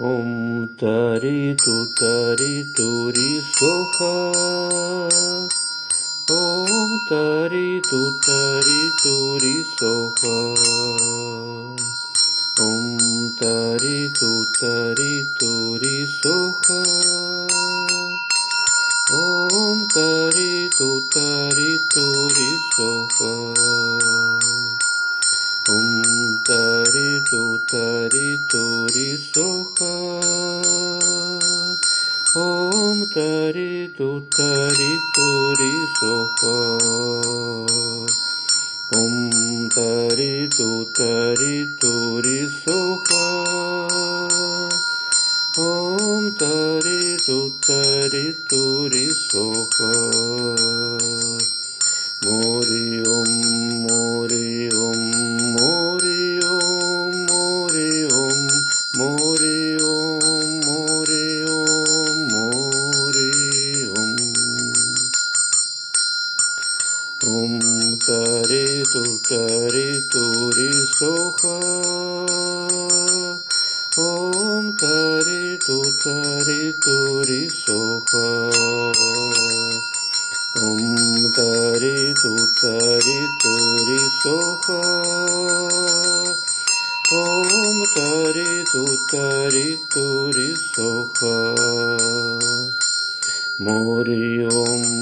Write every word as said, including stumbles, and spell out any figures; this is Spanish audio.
Om Tari Tu Tari Turi Soha. Om Tari Tu Tari Turi Soha. Om Tari Tu Tari Turi Soha. Om Tari Tu Tari Turi Soha. Om Tari Tu Tari Turi Soha. Om Tari Tu Tari Turi Soha. Om Tari Tu Tari Turi Soha. Om Tari Tu Tari Turi Soha. Mori Om Mori Om Mori Om Mori Om Mori Om Mori Om Mori Om. Om Tari Tu Tari Turi Soha. Om Tari Tu Tari Turi Soha. Om Tari Tu Tari Turi Soha. Om Tari Tu Tari Turi Soha. Mori Om